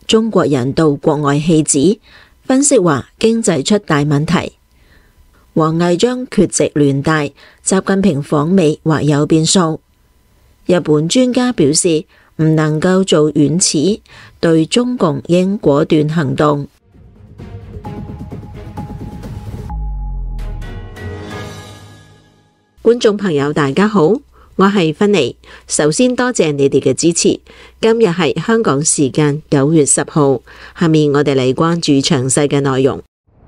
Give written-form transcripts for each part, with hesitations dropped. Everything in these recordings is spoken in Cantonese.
中國人到國外棄子，分析話經濟出大問題。王毅將缺席聯大，習近平訪美或有變數。日本專家表示唔能夠做軟柿，對中共應果斷行動。觀眾朋友大家好，我係芬妮，首先多謝你哋嘅支持。今日係香港時間9月10號，下面我哋嚟關注詳細嘅內容。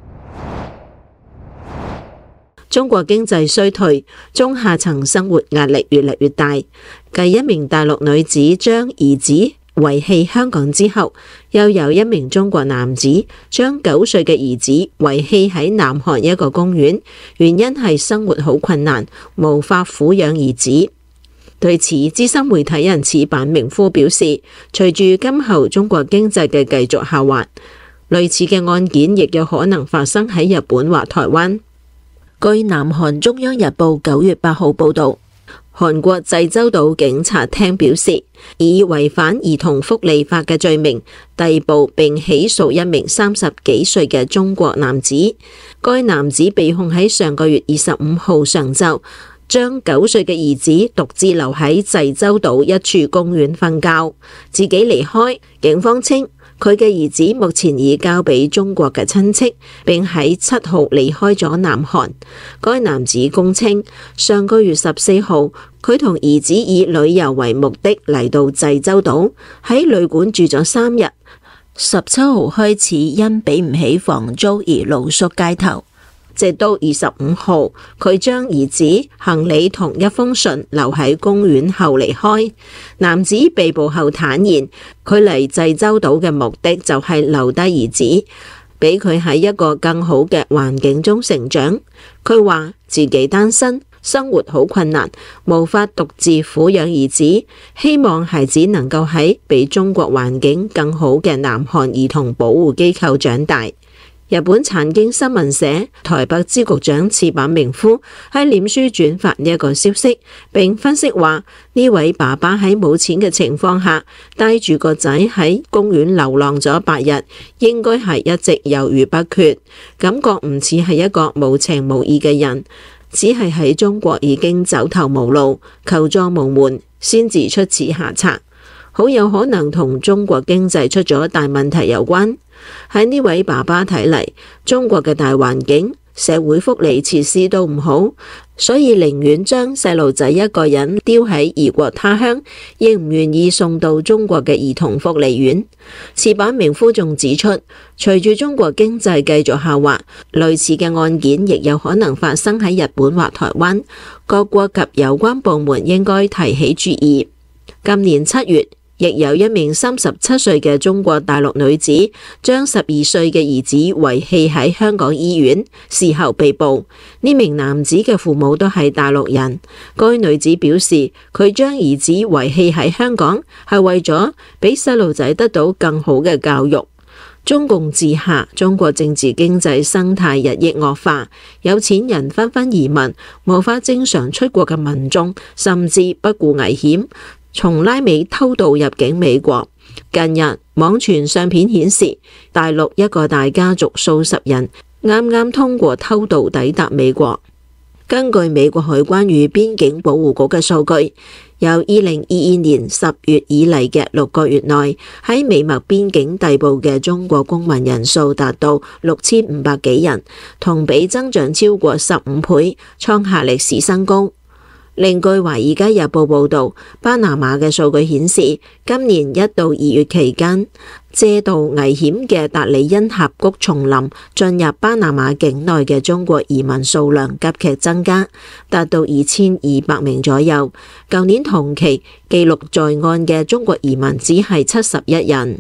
中國經濟衰退，中下層生活壓力越嚟越大。繼一名大陸女子將兒子遺棄香港之後，又有一名中國男子將9歲嘅兒子遺棄喺南韓一個公園，原因係生活好困難，無法撫養兒子。對此，資深媒體人矢板明夫表示，隨住今後中國經濟嘅繼續下滑，類似嘅案件亦有可能發生喺日本或台灣。據南韓中央日報9月8號報道，韓國濟州島警察廳表示，以違反兒童福利法嘅罪名逮捕並起訴一名30幾歲嘅中國男子。該男子被控喺上個月25號上晝將9歲嘅兒子獨自留喺濟州島一處公園瞓覺，自己離開。警方稱，佢嘅兒子目前已交俾中國嘅親戚，並喺7號離開咗南韓。該男子供稱，上個月14號，佢同兒子以旅遊為目的嚟到濟州島，喺旅館住咗3日。17號開始因俾唔起房租而露宿街頭。直到25號，佢將兒子行李同一封信留喺公園後離開。男子被捕後坦言，佢嚟濟州島嘅目的就係留低兒子，俾佢喺一個更好嘅環境中成長。佢話自己單身，生活好困難，無法獨自撫養兒子，希望孩子能夠喺比中國環境更好嘅南韓兒童保護機構長大。日本產經新聞社台北支局長矢板明夫喺臉書轉發呢一個消息，並分析話，呢位爸爸喺冇錢嘅情況下帶住個仔喺公園流浪咗8日，應該係一直猶豫不決，感覺唔似係一個無情無義嘅人，只係喺中國已經走投無路，求助無門，先至出此下策。好有可能同中國經濟出咗大問題有關。喺呢位爸爸睇嚟，中國嘅大環境、社會福利設施都唔好，所以寧願將細路仔一個人丟喺異國他鄉，亦唔願意送到中國嘅兒童福利院。矢板明夫仲指出，隨住中國經濟繼續下滑，類似嘅案件亦有可能發生喺日本或台灣，各國及有關部門應該提起注意。今年7月，亦有一名37歲嘅中國大陸女子將12歲嘅兒子遺棄喺香港醫院，事後被捕。呢名男子嘅父母都係大陸人。該女子表示，佢將兒子遺棄喺香港係為咗俾細路仔得到更好嘅教育。中共治下，中國政治經濟生態日益惡化，有錢人紛紛移民，無法正常出國嘅民眾甚至不顧危險，從拉美偷渡入境美國。近日網傳相片顯示，大陸一個大家族數十人啱啱通過偷渡抵達美國。根據美國海關與邊境保護局嘅數據，由2022年10月以嚟嘅6個月內，喺美墨邊境逮捕嘅中國公民人數達到6500幾人，同比增長超過15倍，創下歷史新高。另據《華爾街日報》報導，巴拿馬嘅數據顯示，今年1到2月期間，借渡危險嘅達里恩峽谷叢林進入巴拿馬境內嘅中國移民數量急劇增加，達到2200名左右。舊年同期記錄在案嘅中國移民只係71人。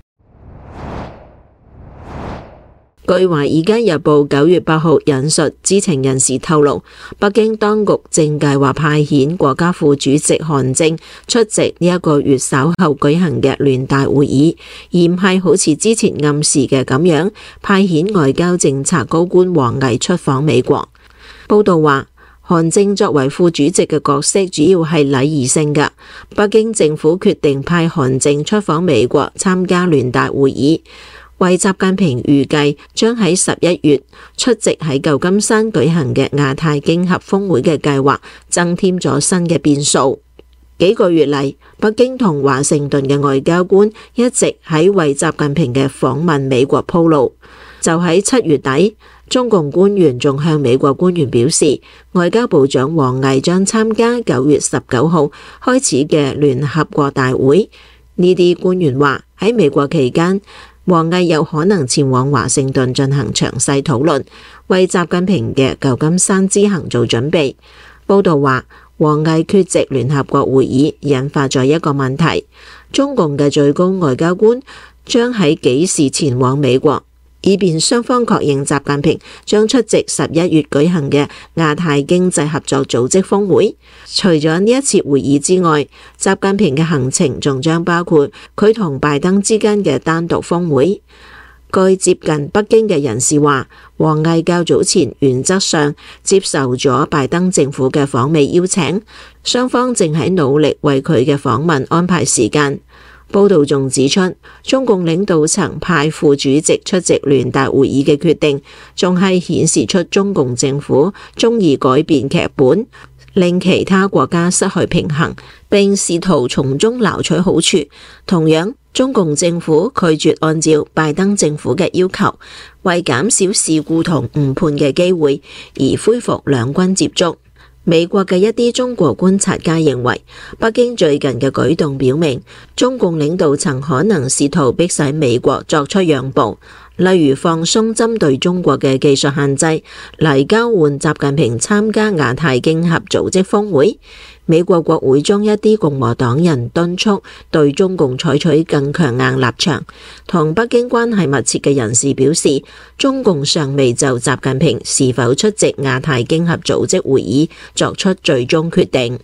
據《華爾街日報》9月8號引述知情人士透露，北京當局正計劃派遣國家副主席韓正出席呢一個月稍後舉行嘅聯大會議，而唔係好似之前暗示嘅咁樣派遣外交政策高官王毅出訪美國。報道話， 韓正作為副主席嘅角色主要係禮儀性嘅。北京政府決定派韓正出訪美國參加聯大會議，為習近平預計將喺11月出席喺舊金山舉行嘅亞太經合峰會嘅計劃增添咗新嘅變數。幾個月嚟，北京同華盛頓嘅外交官一直喺為習近平嘅訪問美國鋪路。就喺7月底，中共官員仲向美國官員表示，外交部長王毅將參加9月19號開始嘅聯合國大會。呢啲官員話喺美國期間，王毅有可能前往華盛頓進行詳細討論，為習近平嘅舊金山之行做準備。報道話，王毅缺席聯合國會議，引發咗一個問題：中共嘅最高外交官將喺幾時前往美國，以便雙方確認習近平將出席11月舉行嘅亞太經濟合作組織峰會。除咗呢一次會議之外，習近平嘅行程仲將包括佢同拜登之間嘅單獨峰會。據接近北京嘅人士話，王毅較早前原則上接受咗拜登政府嘅訪美邀請，雙方正喺努力為佢嘅訪問安排時間。報道仲指出，中共領導層派副主席出席聯大會議嘅決定，仲係顯示出中共政府鍾意改變劇本，令其他國家失去平衡，並試圖從中撈取好處。同樣，中共政府拒絕按照拜登政府嘅要求，為減少事故同誤判嘅機會，而恢復兩軍接觸。美國嘅一啲中國觀察家認為，北京最近嘅舉動表明，中共領導層可能試圖迫使美國作出讓步，例如放鬆針對中國嘅技術限制，嚟交換習近平參加亞太經合組織峰會。美國國會中一啲共和黨人敦促對中共採取更強硬立場。同北京關係密切嘅人士表示，中共尚未就習近平是否出席亞太經合組織會議作出最終決定。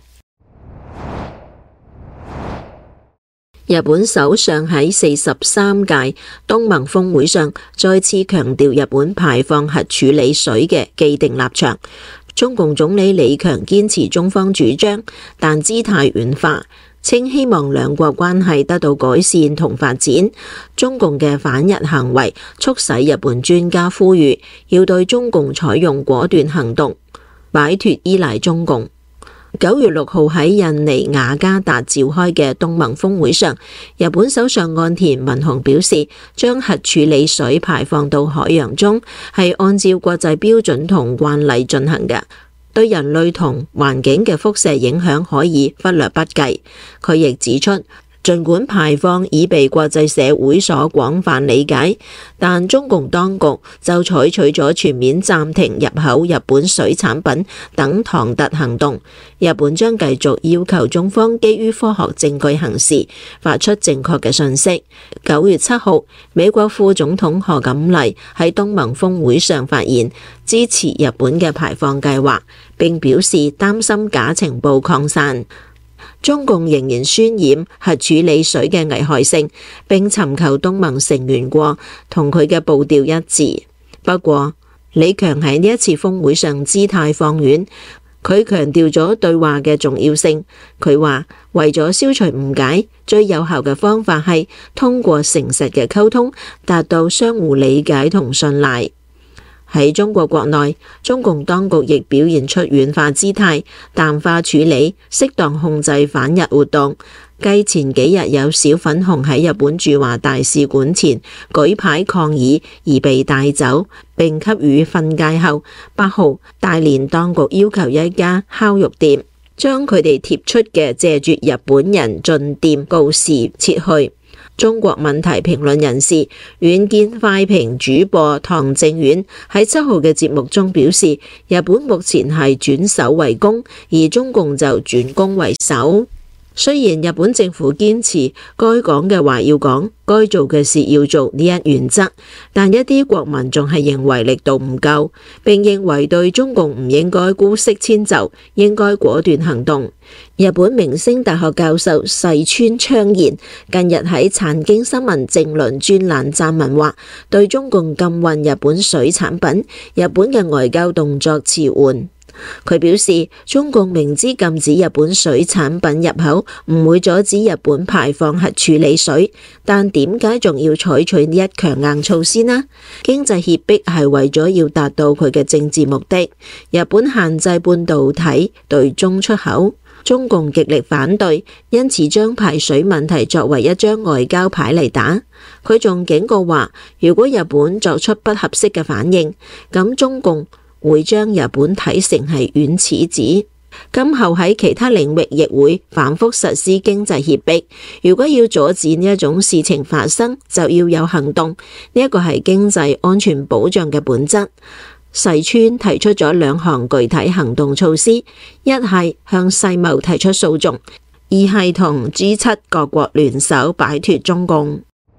日本首相喺43屆東盟峰會上再次強調日本排放核處理水嘅既定立場。中共總理李強堅持中方主張，但姿態軟化，稱希望兩國關係得到改善同發展。中共嘅反日行為促使日本專家呼籲要對中共採用果斷行動，擺脫依賴中共。9月6號喺印尼雅加達召開嘅東盟峰會上，日本首相岸田文雄表示，將核處理水排放到海洋中係按照國際標準同慣例進行嘅，對人類同環境嘅輻射影響可以忽略不計。佢亦指出，儘管排放已被國際社會所廣泛理解，但中共當局就採取咗全面暫停入口日本水產品等唐突行動。日本將繼續要求中方基於科學證據行事，發出正確嘅訊息。9月7號，美國副總統賀錦麗喺東盟峰會上發言，支持日本嘅排放計劃，並表示擔心假情報擴散。中共仍然渲染核處理水嘅危害性，並尋求東盟成員國同佢嘅步調一致。不過，李強喺呢一次峰會上姿態放軟，佢強調咗對話嘅重要性。佢話，為咗消除誤解，最有效嘅方法係通過誠實嘅溝通，達到相互理解同信賴。喺中國國內，中共當局亦表現出軟化姿態，淡化處理，適當控制反日活動。繼前幾日有小粉紅喺日本駐華大使館前舉牌抗議而被帶走並給予訓誡後，8號大連當局要求一家烤肉店將佢哋貼出嘅謝絕日本人進店告示撤去。中國問題評論人士、遠見快評主播唐正遠喺7號嘅節目中表示，日本目前係轉守為攻，而中共就轉攻為守。雖然日本政府堅持該講嘅話要講，該做嘅事要做呢一原則，但一啲國民仲係認為力度唔夠，並認為對中共唔應該姑息遷就，應該果斷行動。日本明星大學教授細川昌彥近日喺產經新聞政論專欄撰文話，對中共禁運日本水產品，日本嘅外交動作遲緩。 佢表示，中共明知禁止日本水產品入口，唔會阻止日本排放核處理水，但點解仲要採取呢一強硬措施呢？經濟脅迫係為咗要達到佢嘅政治目的。日本限制半導體對中出口，中共極力反對，因此將排水問題作為一張外交牌嚟打。佢仲警告話，如果日本作出不合適嘅反應，咁中共會將日本睇成係軟柿子，今後喺其他領域亦會反覆實施經濟脅迫。如果要阻止呢一種事情發生，就要有行動，呢一個係經濟安全保障嘅本質。細川提出咗2項具體行動措施，一係向世貿提出訴訟，二係同 G7 各國聯手擺脫中共。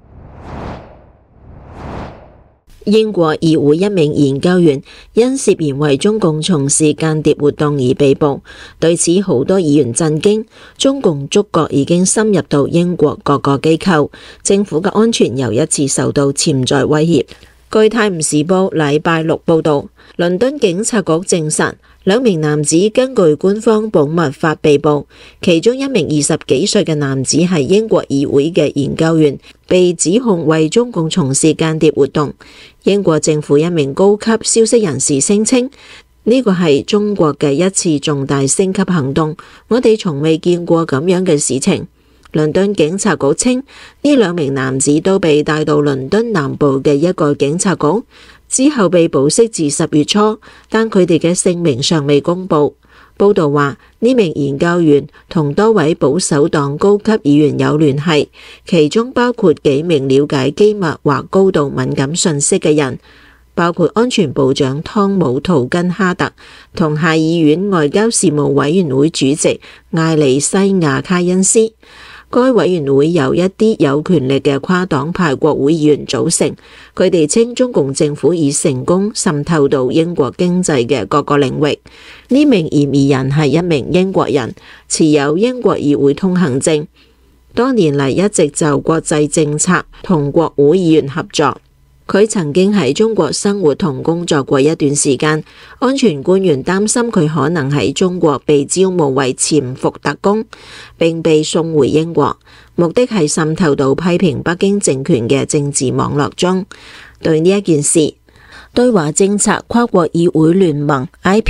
英國議會一名研究員因涉嫌為中共從事間諜活動而被捕，對此好多議員震驚。中共觸角已經深入到英國各個機構，政府嘅安全又一次受到潛在威脅。據泰晤士報禮拜6報道，倫敦警察局證實2名男子根據官方保密法被捕，其中一名20幾歲嘅男子係英國議會嘅研究員，被指控為中共從事間諜活動。英國政府一名高級消息人士聲稱，呢個係中國嘅一次重大升級行動，我哋從未見過咁樣嘅事情。倫敦警察局稱，呢2名男子都被帶到倫敦南部嘅一個警察局，之後被保釋至10月初，但佢哋嘅姓名尚未公布。報道話，呢名研究員同多位保守黨高級議員有聯繫，其中包括幾名了解機密或高度敏感信息嘅人，包括安全部長湯姆·圖根哈特同下議院外交事務委員會主席艾利西亞·卡恩斯。該委員會由一啲有權力嘅跨黨派國會議員組成，佢哋稱中共政府已成功滲透到英國經濟嘅各個領域。呢名嫌疑人係一名英國人，持有英國議會通行證，多年嚟一直就國際政策同國會議員合作。佢曾經喺中國生活同工作過一段時間，安全官員擔心佢可能喺中國被招募為潛伏特工，並被送回英國，目的係滲透到批評北京政權嘅政治網絡中。對呢一件事，對華政策跨國議會聯盟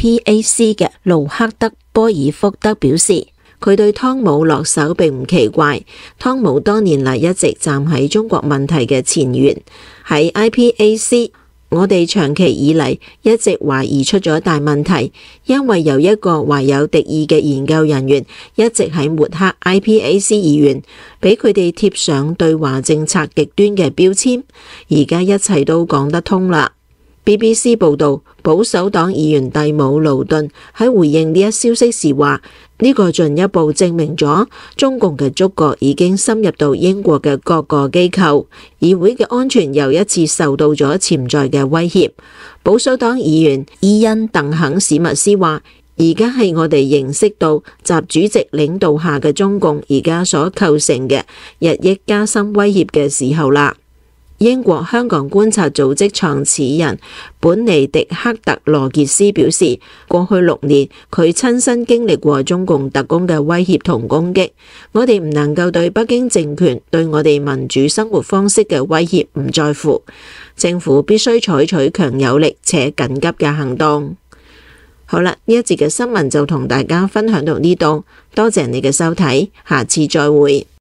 IPAC 嘅盧克德波爾福德表示，佢對湯姆落手並唔奇怪，湯姆多年嚟一直站喺中國問題嘅前沿。喺 IPAC， 我哋長期以嚟一直懷疑出咗大問題，因為有一個懷有敵意嘅研究人員一直喺抹黑 IPAC 議員，俾佢哋貼上對華政策極端嘅標籤。而家一切都講得通啦。BBC 報道，保守黨議員蒂姆·勞頓喺回應呢一消息時話，呢個進一步證明咗中共嘅觸角已經深入到英國嘅各個機構，議會嘅安全又一次受到咗潛在嘅威脅。保守黨議員伊恩·鄧肯史密斯話，而家係我哋認識到習主席領導下嘅中共而家所構成嘅日益加深威脅嘅時候啦。英國香港觀察組織創始人本尼迪克特羅傑斯表示，過去6年佢親身經歷過中共特工嘅威脅同攻擊，我哋唔能夠對北京政權對我哋民主生活方式嘅威脅唔在乎，政府必須採取強有力且緊急嘅行動。好啦，呢一節嘅新聞就同大家分享到呢度，多謝你嘅收睇，下次再會。